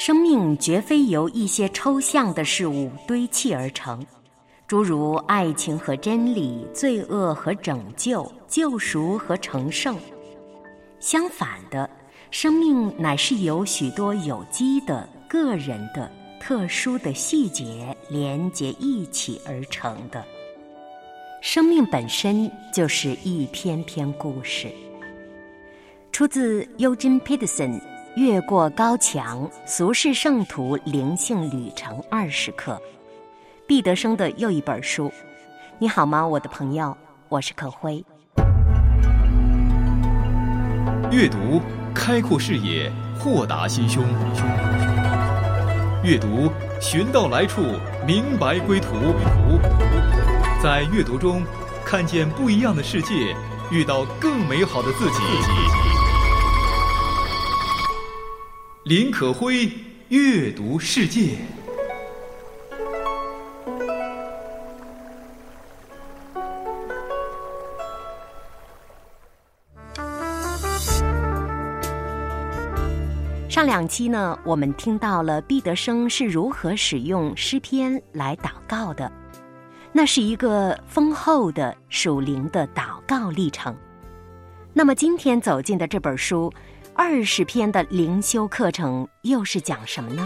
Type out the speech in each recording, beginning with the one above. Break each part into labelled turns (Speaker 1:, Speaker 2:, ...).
Speaker 1: 生命绝非由一些抽象的事物堆砌而成，诸如爱情和真理、罪恶和拯救、救赎和成圣。相反的，生命乃是由许多有机的、个人的、特殊的细节连结一起而成的。生命本身就是一篇篇故事。出自 Eugene Peterson《越过高墙：俗世圣徒灵性旅程20课》，毕德生的又一本书。你好吗，我的朋友？我是可辉。
Speaker 2: 阅读开阔视野，豁达心胸。阅读寻到来处，明白归途。在阅读中看见不一样的世界，遇到更美好的自己。林可辉阅读世界。
Speaker 1: 上两期呢，我们听到了毕德生是如何使用诗篇来祷告的，那是一个丰厚的属灵的祷告历程。那么今天走进的这本书20篇的灵修课程又是讲什么呢？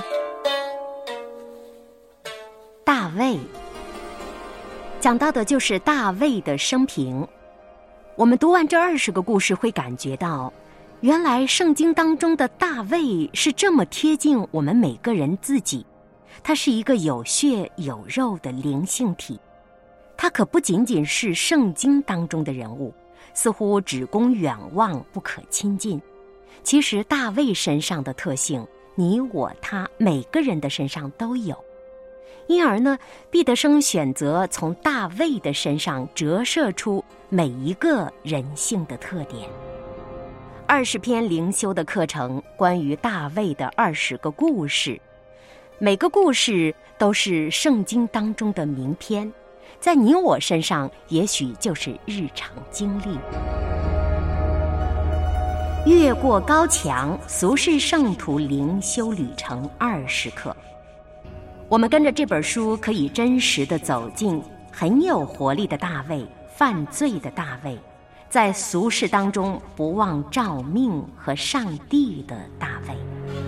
Speaker 1: 大卫，讲到的就是大卫的生平。我们读完这20个故事，会感觉到原来圣经当中的大卫是这么贴近我们每个人自己，他是一个有血有肉的灵性体。他可不仅仅是圣经当中的人物，似乎只供远望不可亲近。其实大卫身上的特性，你我他每个人的身上都有。因而呢，毕德生选择从大卫的身上折射出每一个人性的特点。20篇灵修的课程，关于大卫的20个故事，每个故事都是圣经当中的名篇，在你我身上也许就是日常经历。越过高墙：俗世圣徒灵修旅程20课。我们跟着这本书，可以真实地走进很有活力的大卫，犯罪的大卫，在俗世当中不忘照命和上帝的大卫。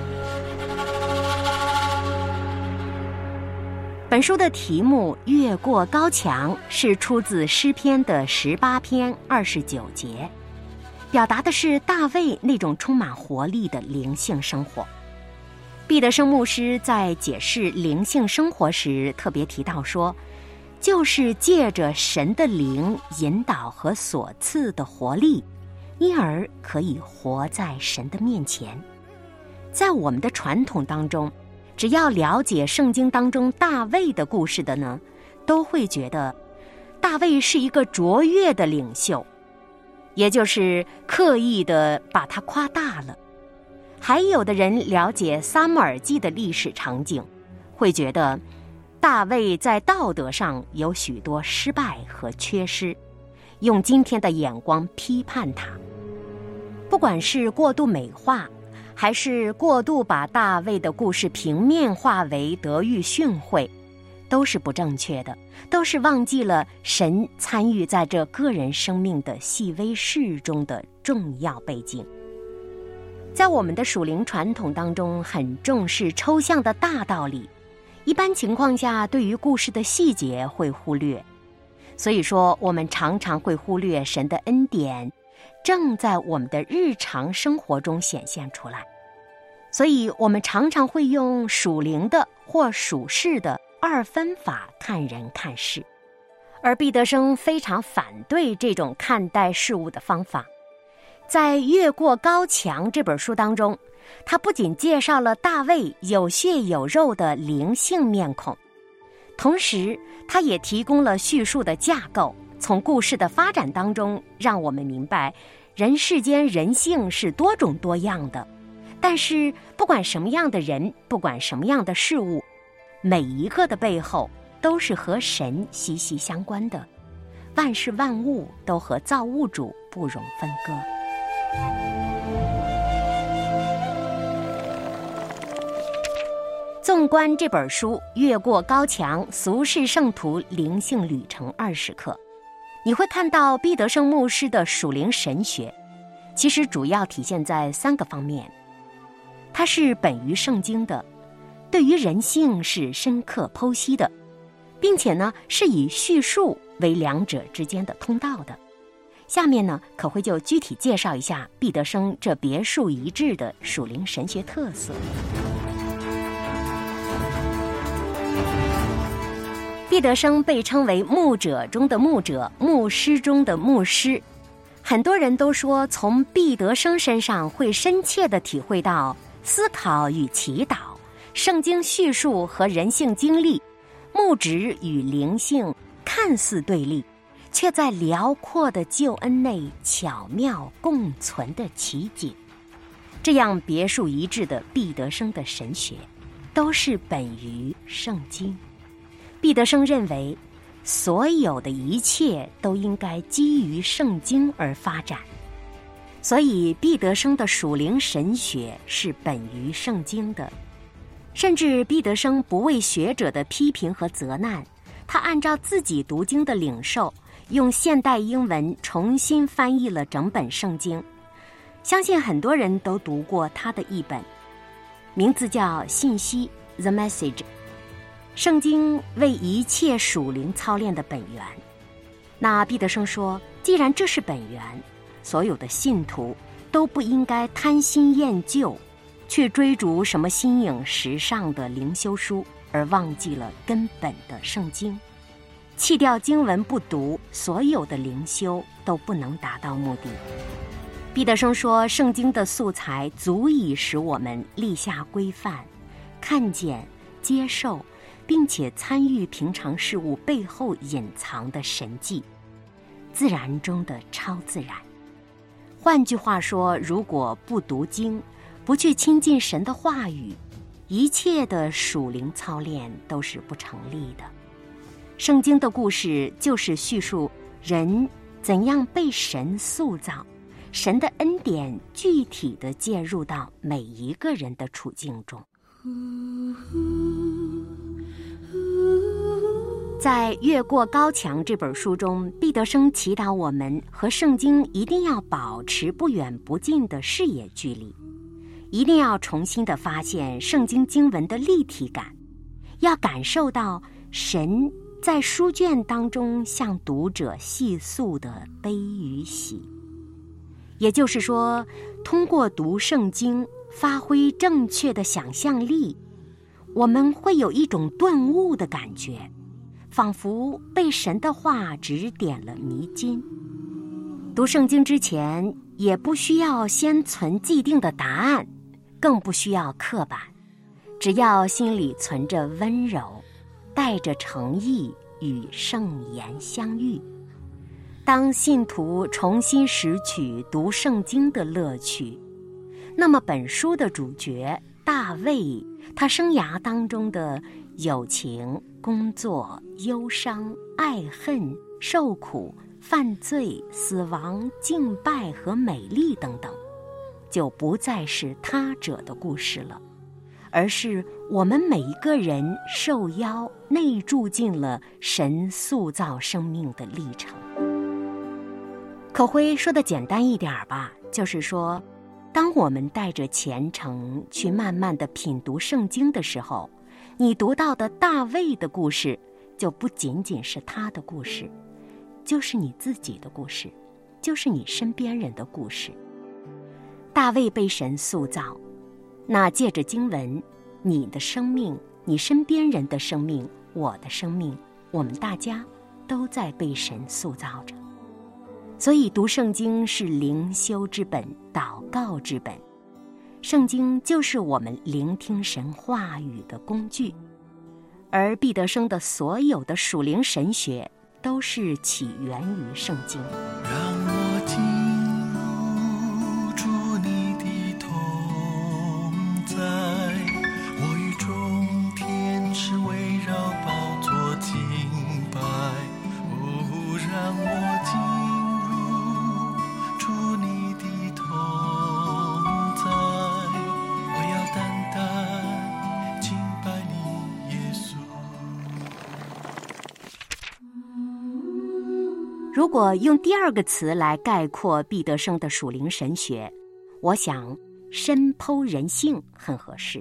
Speaker 1: 本书的题目《越过高墙》是出自诗篇的18篇29节，表达的是大卫那种充满活力的灵性生活。毕德生牧师在解释灵性生活时特别提到说，就是借着神的灵引导和所赐的活力，因而可以活在神的面前。在我们的传统当中，只要了解圣经当中大卫的故事的呢，都会觉得大卫是一个卓越的领袖，也就是刻意的把他夸大了。还有的人了解撒母耳记的历史场景，会觉得大卫在道德上有许多失败和缺失，用今天的眼光批判他。不管是过度美化，还是过度把大卫的故事平面化为德育训诲，都是不正确的，都是忘记了神参与在这个人生命的细微事中的重要背景。在我们的属灵传统当中，很重视抽象的大道理，一般情况下对于故事的细节会忽略，所以说我们常常会忽略神的恩典正在我们的日常生活中显现出来。所以我们常常会用属灵的或属世的二分法看人看事，而毕德生非常反对这种看待事物的方法。在《越过高墙》这本书当中，他不仅介绍了大卫有血有肉的灵性面孔，同时他也提供了叙述的架构，从故事的发展当中让我们明白人世间人性是多种多样的，但是不管什么样的人，不管什么样的事物，每一个的背后都是和神息息相关的，万事万物都和造物主不容分割。 纵观这本书《越过高墙：俗世圣徒灵性旅程20课》，你会看到毕德生牧师的属灵神学，其实主要体现在3个方面。它是本于圣经的，对于人性是深刻剖析的，并且呢是以叙述为两者之间的通道的。下面呢可会就具体介绍一下毕德生这别树一帜的属灵神学特色。毕德生被称为牧者中的牧者，牧师中的牧师。很多人都说从毕德生身上会深切地体会到思考与祈祷、圣经叙述和人性经历、牧职与灵性看似对立，却在辽阔的救恩内巧妙共存的奇景。这样别树一帜的毕德生的神学，都是本于圣经。毕德生认为，所有的一切都应该基于圣经而发展，所以毕德生的属灵神学是本于圣经的。甚至毕德生不畏学者的批评和责难，他按照自己读经的领受，用现代英文重新翻译了整本圣经。相信很多人都读过他的译本，名字叫《信息》 The Message。圣经为一切属灵操练的本源。那毕德生说，既然这是本源，所有的信徒都不应该贪新厌旧，去追逐什么新颖时尚的灵修书，而忘记了根本的圣经。弃掉经文不读，所有的灵修都不能达到目的。毕德生说，圣经的素材足以使我们立下规范，看见、接受并且参与平常事物背后隐藏的神迹，自然中的超自然。换句话说，如果不读经，不去亲近神的话语，一切的属灵操练都是不成立的。圣经的故事就是叙述人怎样被神塑造，神的恩典具体地介入到每一个人的处境中。在《越过高墙》这本书中，毕德生祈祷我们和圣经一定要保持不远不近的视野距离，一定要重新地发现圣经经文的立体感，要感受到神在书卷当中向读者细诉的悲与喜。也就是说，通过读圣经，发挥正确的想象力，我们会有一种顿悟的感觉，仿佛被神的话指点了迷津。读圣经之前，也不需要先存既定的答案，更不需要刻板，只要心里存着温柔，带着诚意与圣言相遇。当信徒重新拾取读圣经的乐趣，那么本书的主角大卫，他生涯当中的友情、工作、忧伤、爱恨、受苦、犯罪、死亡、敬拜和美丽等等，就不再是他者的故事了，而是我们每一个人受邀内住进了神塑造生命的历程。可辉说的简单一点吧，就是说，当我们带着虔诚去慢慢地品读圣经的时候，你读到的大卫的故事就不仅仅是他的故事，就是你自己的故事，就是你身边人的故事。大卫被神塑造，那借着经文，你的生命，你身边人的生命，我的生命，我们大家都在被神塑造着。所以读圣经是灵修之本，祷告之本。圣经就是我们聆听神话语的工具，而毕德生的所有的属灵神学都是起源于圣经。
Speaker 3: 让我进入主你的同在，我与众天使围绕宝座敬拜。让我进入主你的同在，我要单单敬拜
Speaker 1: 如果用第二个词来概括毕德生的属灵神学，我想深剖人性很合适。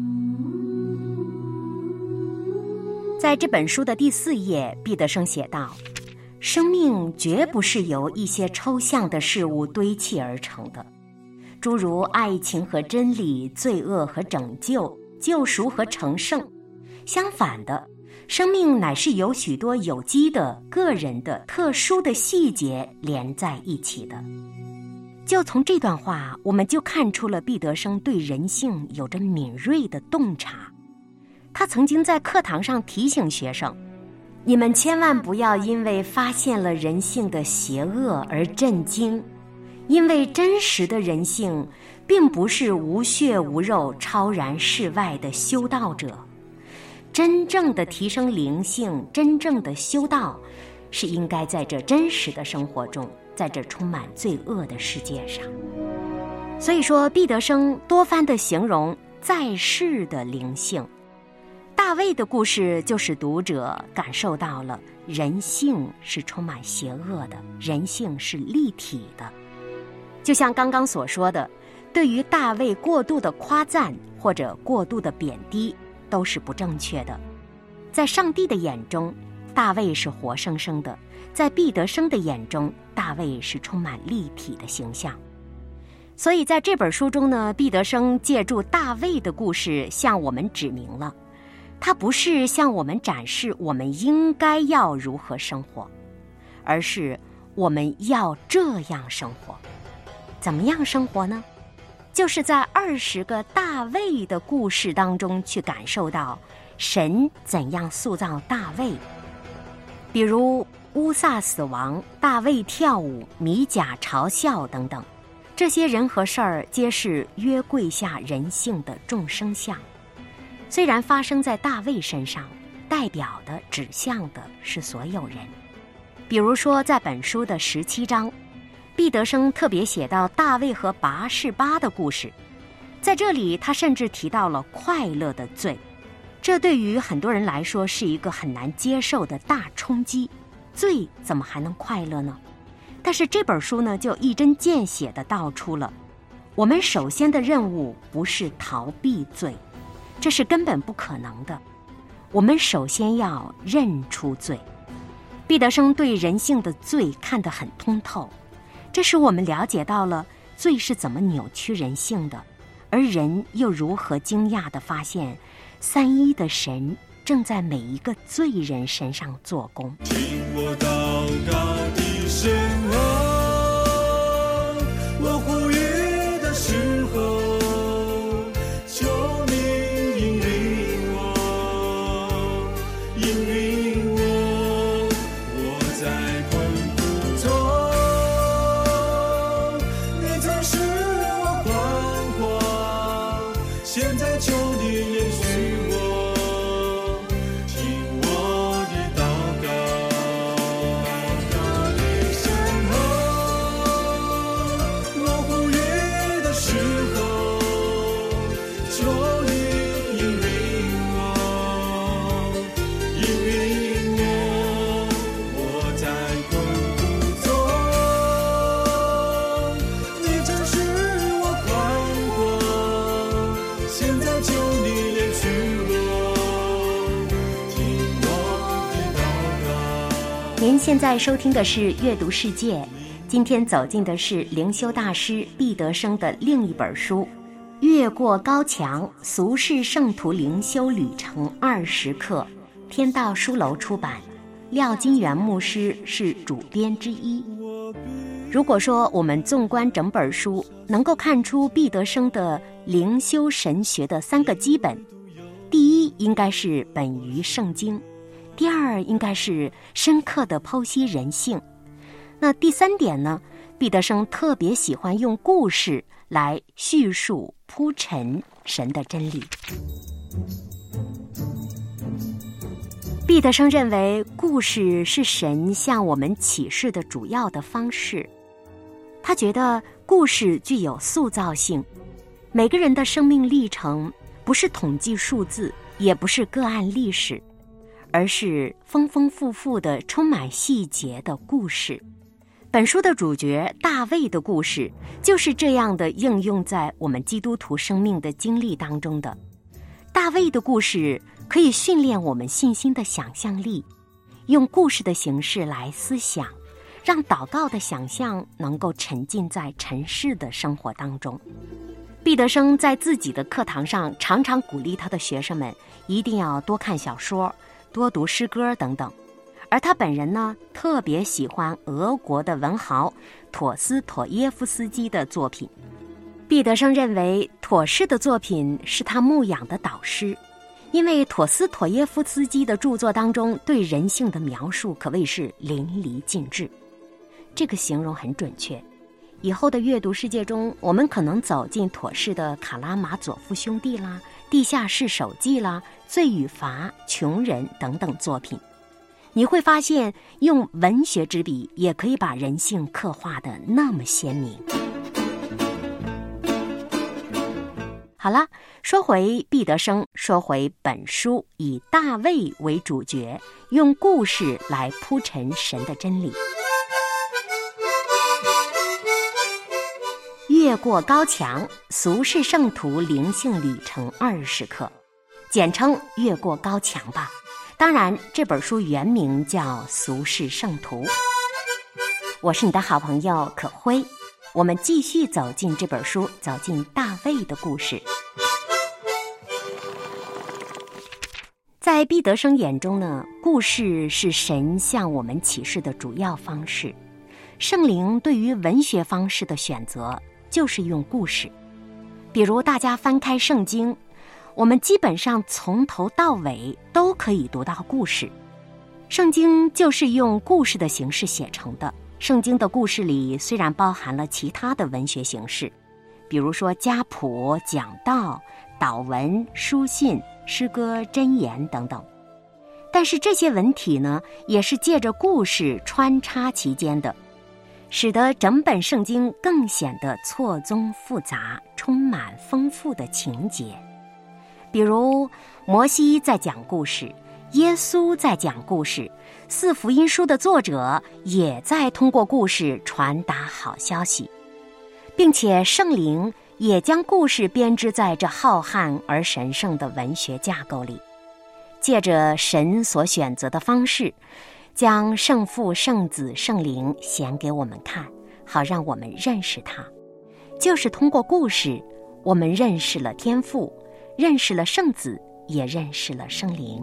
Speaker 1: 在这本书的第4页，毕德生写道，生命绝不是由一些抽象的事物堆砌而成的，诸如爱情和真理、罪恶和拯救、救赎和成圣。相反的，生命乃是由许多有机的、个人的、特殊的细节连在一起的。就从这段话，我们就看出了毕德生对人性有着敏锐的洞察。他曾经在课堂上提醒学生，你们千万不要因为发现了人性的邪恶而震惊，因为真实的人性并不是无血无肉、超然世外的修道者。真正的提升灵性，真正的修道，是应该在这真实的生活中，在这充满罪恶的世界上。所以说，毕德生多番地形容在世的灵性。大卫的故事就使读者感受到了人性是充满邪恶的，人性是立体的。就像刚刚所说的，对于大卫过度的夸赞或者过度的贬低都是不正确的。在上帝的眼中，大卫是活生生的；在毕德生的眼中，大卫是充满立体的形象。所以在这本书中呢，毕德生借助大卫的故事向我们指明了，他不是向我们展示我们应该要如何生活，而是我们要这样生活。怎么样生活呢？就是在20个大卫的故事当中去感受到神怎样塑造大卫。比如乌撒死亡、大卫跳舞、米甲嘲笑等等，这些人和事儿皆是约柜下人性的众生相。虽然发生在大卫身上，代表的指向的是所有人。比如说在本书的17章，毕德生特别写到大卫和拔示巴的故事，在这里他甚至提到了快乐的罪，这对于很多人来说是一个很难接受的大冲击。罪怎么还能快乐呢？但是这本书呢，就一针见血地道出了，我们首先的任务不是逃避罪，这是根本不可能的。我们首先要认出罪。毕德生对人性的罪看得很通透，这使我们了解到了罪是怎么扭曲人性的，而人又如何惊讶地发现三一的神正在每一个罪人身上做工。
Speaker 3: 听我祷告的声啊，我呼吁的时候，求你引领我，引领我，我在困苦中，你曾使我宽广，现在求你延续我。
Speaker 1: 您现在收听的是阅读世界，今天走进的是灵修大师毕德生的另一本书《越过高墙：俗世圣徒灵修旅程20课》，天道书楼出版，廖金元牧师是主编之一。如果说我们纵观整本书，能够看出毕德生的灵修神学的3个基本，第一应该是本于圣经，第二应该是深刻的剖析人性。那第3点呢，毕德生特别喜欢用故事来叙述铺陈神的真理。毕德生认为故事是神向我们启示的主要的方式，他觉得故事具有塑造性。每个人的生命历程不是统计数字，也不是个案历史， 而是丰丰富富的、充满细节的故事。本书的主角大卫的故事就是这样的应用在我们基督徒生命的经历当中的。大卫的故事可以训练我们信心的想象力，用故事的形式来思想，让祷告的想象能够沉浸在尘世的生活当中。毕德生在自己的课堂上常常鼓励他的学生们一定要多看小说，多读诗歌等等。而他本人呢，特别喜欢俄国的文豪陀思妥耶夫斯基的作品。毕德生认为妥氏的作品是他牧养的导师，因为陀思妥耶夫斯基的著作当中对人性的描述可谓是淋漓尽致。这个形容很准确。以后的阅读世界中，我们可能走进妥氏的《卡拉马佐夫兄弟》啦、《地下室手记》啦、《罪与罚》、《穷人》等等作品。你会发现，用文学之笔也可以把人性刻画得那么鲜明。好了，说回毕德生，说回本书以大卫为主角，用故事来铺陈神的真理。越过高墙，俗世圣徒灵性旅程20课，简称越过高墙吧。当然，这本书原名叫《俗世圣徒》。我是你的好朋友可辉，我们继续走进这本书，走进大卫的故事。在毕德生眼中呢，故事是神向我们启示的主要方式。圣灵对于文学方式的选择就是用故事。比如大家翻开圣经，我们基本上从头到尾都可以读到故事。圣经就是用故事的形式写成的。圣经的故事里虽然包含了其他的文学形式，比如说家谱、讲道、祷文、书信、诗歌、箴言等等，但是这些文体呢，也是借着故事穿插其间的，使得整本圣经更显得错综复杂，充满丰富的情节。比如摩西在讲故事，耶稣在讲故事，四福音书的作者也在通过故事传达好消息，并且圣灵也将故事编织在这浩瀚而神圣的文学架构里，借着神所选择的方式，将圣父、圣子、圣灵显给我们看，好让我们认识他。就是通过故事，我们认识了天父，认识了圣子，也认识了圣灵。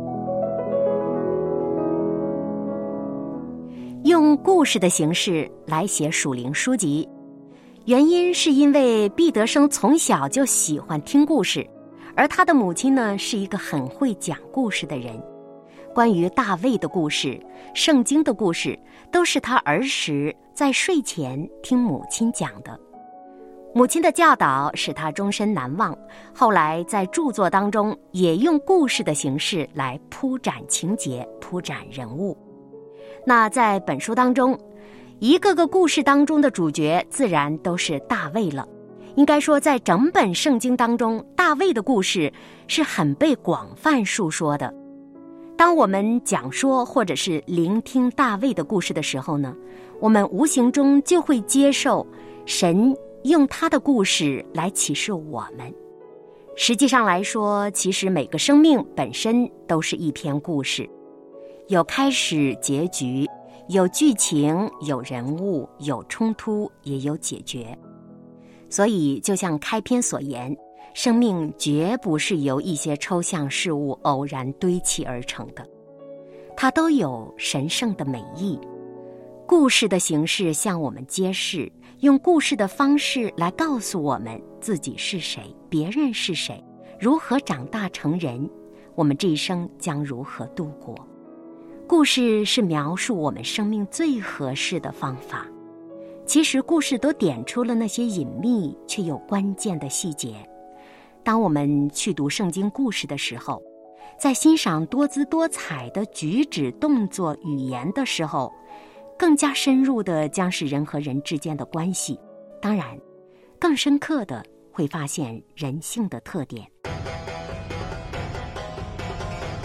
Speaker 1: 用故事的形式来写属灵书籍，原因是因为毕德生从小就喜欢听故事，而他的母亲呢，是一个很会讲故事的人。关于大卫的故事、圣经的故事，都是他儿时在睡前听母亲讲的。母亲的教导使他终身难忘，后来在著作当中也用故事的形式来铺展情节、铺展人物。那在本书当中，一个个故事当中的主角自然都是大卫了。应该说，在整本圣经当中，大卫的故事是很被广泛述说的。当我们讲说或者是聆听大卫的故事的时候呢，我们无形中就会接受神用他的故事来启示我们。实际上来说，其实每个生命本身都是一篇故事，有开始、结局，有剧情，有人物，有冲突，也有解决。所以就像开篇所言，生命绝不是由一些抽象事物偶然堆砌而成的，它都有神圣的美意。故事的形式向我们揭示，用故事的方式来告诉我们自己是谁，别人是谁，如何长大成人，我们这一生将如何度过。故事是描述我们生命最合适的方法。其实故事都点出了那些隐秘却又关键的细节。当我们去读圣经故事的时候，在欣赏多姿多彩的举止、动作、语言的时候，更加深入的将是人和人之间的关系，当然更深刻的会发现人性的特点。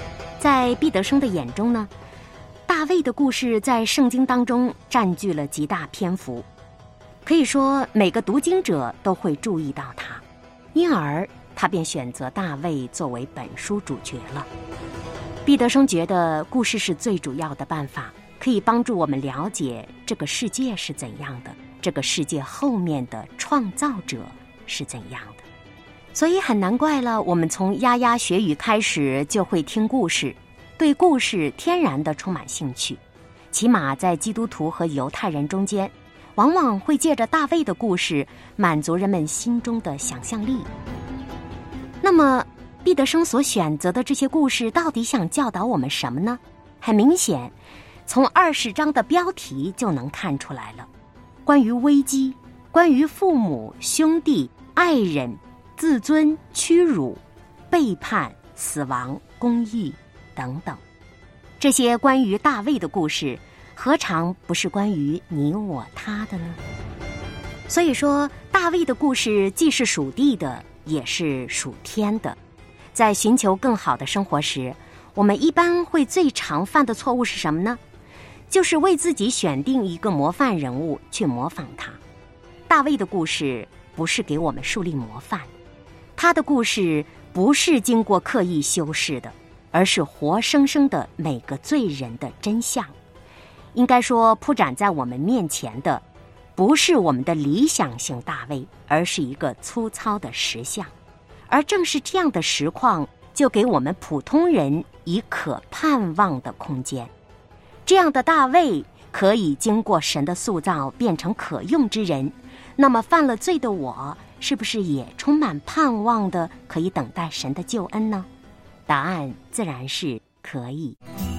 Speaker 1: 在毕德生的眼中呢，大卫的故事在圣经当中占据了极大篇幅，可以说每个读经者都会注意到他，因而他便选择大卫作为本书主角了。毕德生觉得故事是最主要的办法，可以帮助我们了解这个世界是怎样的，这个世界后面的创造者是怎样的。所以很难怪了，我们从牙牙学语开始就会听故事，对故事天然的充满兴趣。起码在基督徒和犹太人中间，往往会借着大卫的故事满足人们心中的想象力。那么毕德生所选择的这些故事到底想教导我们什么呢？很明显，从20章的标题就能看出来了，关于危机，关于父母、兄弟、爱人、自尊、屈辱、背叛、死亡、公义等等。这些关于大卫的故事，何尝不是关于你我他的呢？所以说，大卫的故事既是属地的，也是属天的。在寻求更好的生活时，我们一般会最常犯的错误是什么呢？就是为自己选定一个模范人物去模仿他。大卫的故事不是给我们树立模范，他的故事不是经过刻意修饰的，而是活生生的每个罪人的真相。应该说，铺展在我们面前的不是我们的理想型大卫，而是一个粗糙的实相。而正是这样的实况，就给我们普通人以可盼望的空间。这样的大卫可以经过神的塑造变成可用之人，那么犯了罪的我，是不是也充满盼望的可以等待神的救恩呢？答案自然是可以。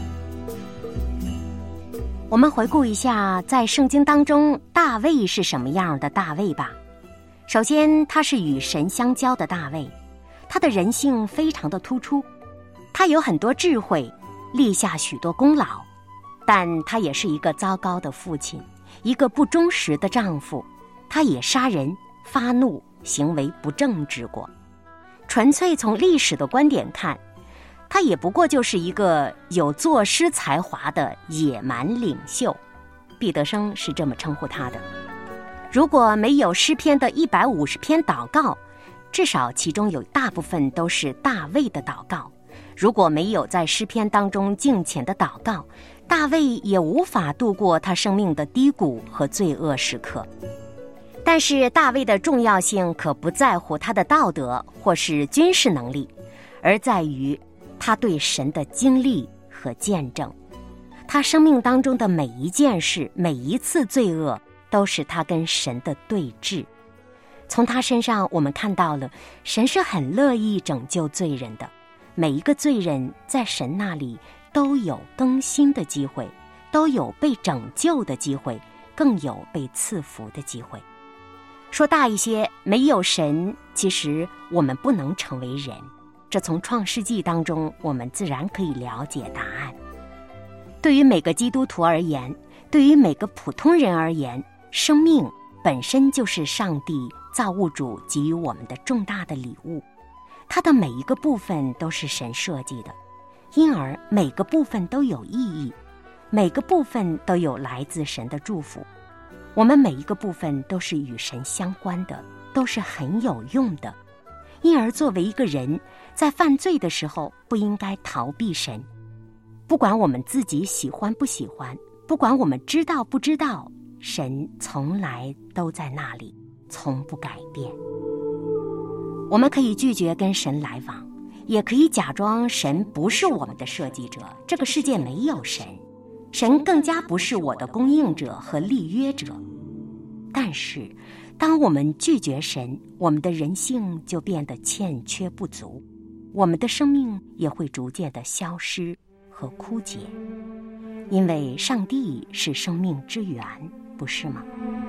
Speaker 1: 我们回顾一下在圣经当中大卫是什么样的大卫吧。首先，他是与神相交的大卫，他的人性非常的突出，他有很多智慧，立下许多功劳，但他也是一个糟糕的父亲，一个不忠实的丈夫，他也杀人、发怒，行为不正之过。纯粹从历史的观点看，他也不过就是一个有作诗才华的野蛮领袖，毕德生是这么称呼他的。如果没有诗篇的150篇祷告，至少其中有大部分都是大卫的祷告。如果没有在诗篇当中敬虔的祷告，大卫也无法度过他生命的低谷和罪恶时刻。但是大卫的重要性可不在乎他的道德或是军事能力，而在于他对神的经历和见证。他生命当中的每一件事，每一次罪恶，都是他跟神的对峙。从他身上我们看到了神是很乐意拯救罪人的，每一个罪人在神那里都有更新的机会，都有被拯救的机会，更有被赐福的机会。说大一些，没有神，其实我们不能成为人，这从创世纪当中我们自然可以了解答案。对于每个基督徒而言，对于每个普通人而言，生命本身就是上帝造物主给予我们的重大的礼物，它的每一个部分都是神设计的，因而每个部分都有意义，每个部分都有来自神的祝福。我们每一个部分都是与神相关的，都是很有用的。因而作为一个人，在犯罪的时候不应该逃避神，不管我们自己喜欢不喜欢，不管我们知道不知道，神从来都在那里，从不改变。我们可以拒绝跟神来往，也可以假装神不是我们的设计者，这个世界没有神，神更加不是我的供应者和立约者。但是当我们拒绝神，我们的人性就变得欠缺不足，我们的生命也会逐渐的消失和枯竭，因为上帝是生命之源，不是吗？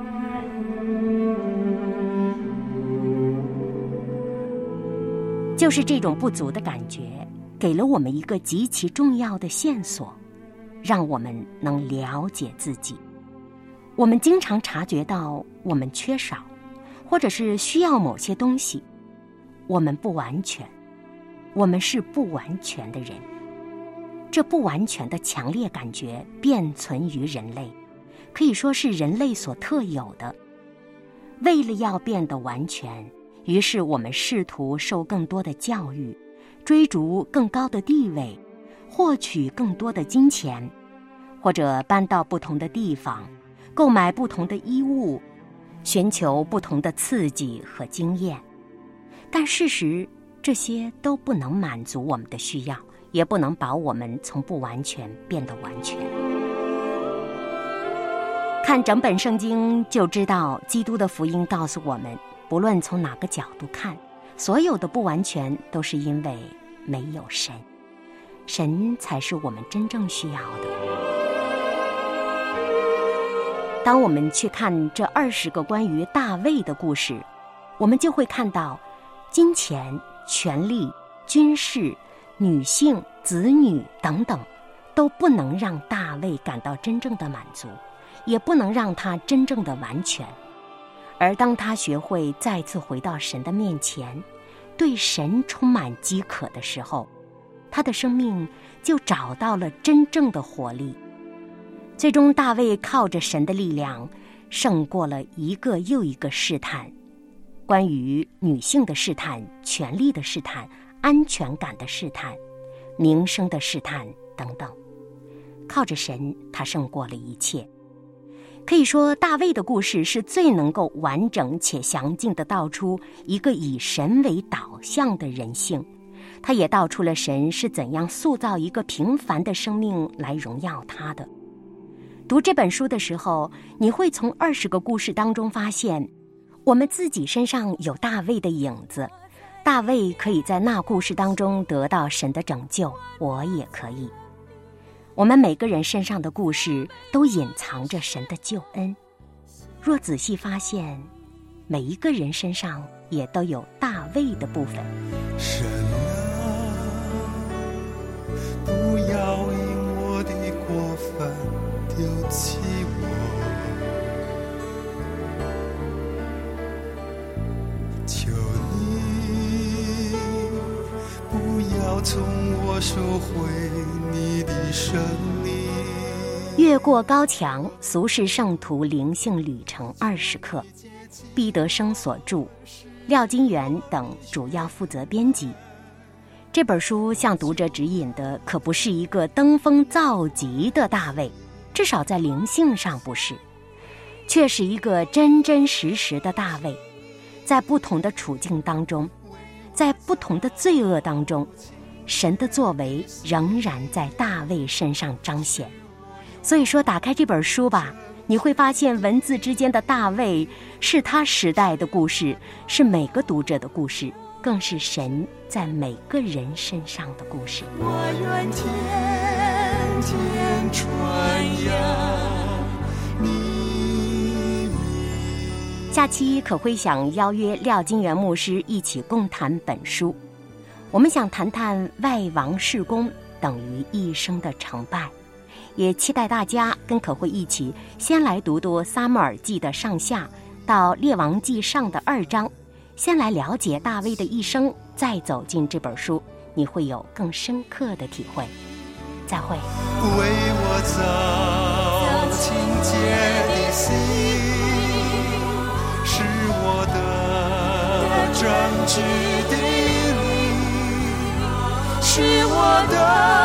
Speaker 1: 就是这种不足的感觉，给了我们一个极其重要的线索，让我们能了解自己。我们经常察觉到我们缺少，或者是需要某些东西，我们不完全，我们是不完全的人。 这不完全的强烈感觉便存于人类，可以说是人类所特有的。为了要变得完全，于是我们试图受更多的教育，追逐更高的地位，获取更多的金钱，或者搬到不同的地方，购买不同的衣物，寻求不同的刺激和经验。但事实，这些都不能满足我们的需要，也不能把我们从不完全变得完全。看整本圣经就知道，基督的福音告诉我们，不论从哪个角度看，所有的不完全都是因为没有神，神才是我们真正需要的。当我们去看这20个关于大卫的故事，我们就会看到金钱、权力、军事、女性、子女等等，都不能让大卫感到真正的满足，也不能让他真正的完全。而当他学会再次回到神的面前，对神充满饥渴的时候，他的生命就找到了真正的活力。最终大卫靠着神的力量胜过了一个又一个试探，关于女性的试探、权力的试探、安全感的试探、名声的试探等等。靠着神，他胜过了一切。可以说，大卫的故事是最能够完整且详尽地道出一个以神为导向的人性，他也道出了神是怎样塑造一个平凡的生命来荣耀他的。读这本书的时候，你会从20个故事当中发现，我们自己身上有大卫的影子，大卫可以在那故事当中得到神的拯救，我也可以。我们每个人身上的故事都隐藏着神的救恩，若仔细发现，每一个人身上也都有大卫的部分。
Speaker 3: 神啊，不要因我的过犯丢弃我，求你不要从我收回你的生命。
Speaker 1: 越过高墙，俗世圣徒灵性旅程20课，毕德生所著，廖金元等主要负责编辑。这本书向读者指引的可不是一个登峰造极的大卫，至少在灵性上不是，却是一个真真实实的大卫，在不同的处境当中，在不同的罪恶当中，神的作为仍然在大卫身上彰显。所以说，打开这本书吧，你会发现文字之间的大卫是他时代的故事，是每个读者的故事，更是神在每个人身上的故事。
Speaker 3: 我愿天天传扬你名。
Speaker 1: 下期可会想邀约廖金元牧师一起共谈本书，我们想谈谈外王事工等于一生的成败，也期待大家跟可会一起先来读读撒母耳记的上下到列王记上的2章，先来了解大卫的一生，再走进这本书，你会有更深刻的体会。再会。
Speaker 3: 为我造清洁的心，是我的正直的灵，是我的